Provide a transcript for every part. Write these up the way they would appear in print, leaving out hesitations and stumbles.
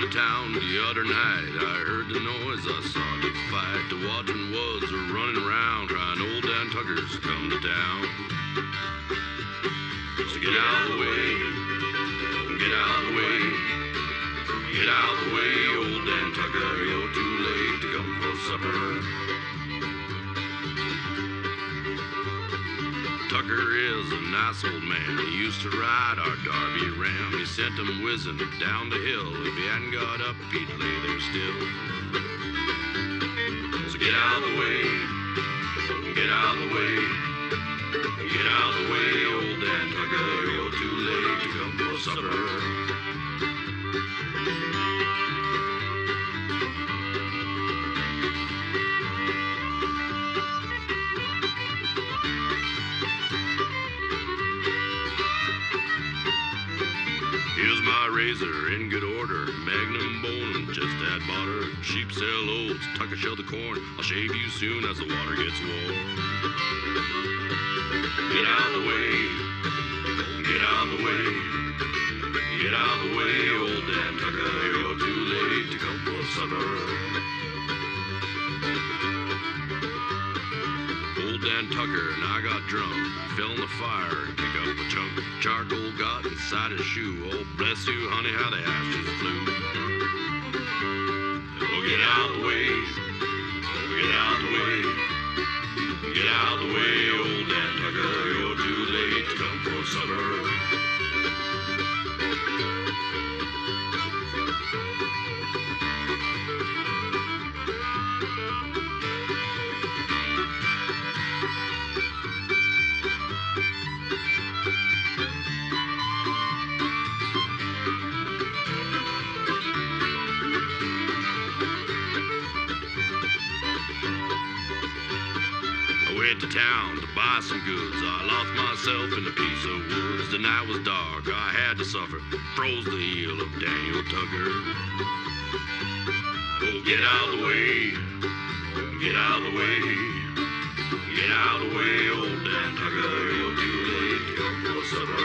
town the other night. I heard the noise, I saw the fight. The watching was running around, crying old Dan Tucker's come to town. So get out of the way, get out of the way, get out of the way, old Dan Tucker, you're too late to come for supper. Tucker is a nice old man. He used to ride our Darby Ram. He sent him whizzing down the hill. If he hadn't got up, he'd lay there still. So get out of the way, get out of the way, get out of the way, old Dan Tucker, you're too late to come for supper. Here's my razor in good order, Magnum bone, just had bought her. Sheep sell oats, Tucker shell the corn. I'll shave you soon as the water gets warm. Get out of the way, get out of the way, get out of the way, old Dan Tucker, you're too late to come for supper. Old Dan Tucker and I got drunk, fell in the fire and kick up a chunk. Charcoal got inside his shoe. Oh, bless you, honey, how the ashes flew. Oh, get out of the way, get out of the way, get out of the way, old Dan Tucker, you're too late to come for supper. Went to town to buy some goods. I lost myself in a piece of woods. The night was dark, I had to suffer. Froze the heel of Daniel Tucker. Oh, get out of the way, get out of the way, get out of the way, old Dan Tucker, you're too late to come for supper.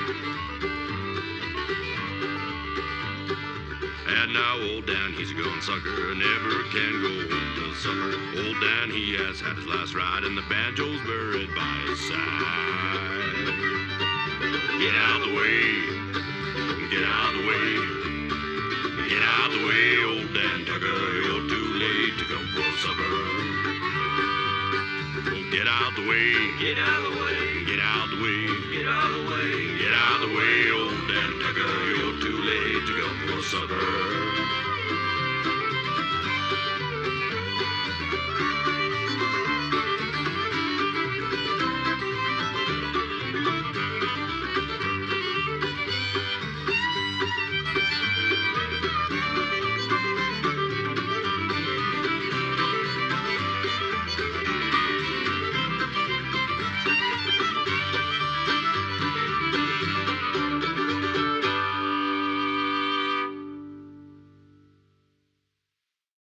And now old Dan, he's a gone sucker, never can go home to supper. Old Dan, he has had his last ride, and the banjo's buried by his side. Get out of the way, get out of the way, get out of the way, old Dan Tucker, you're too late to come for supper. Oh, get out of the way, get out of the way, get out of the way, get out of the way, get out of the way, old Dan Tucker, you're too late to come for supper.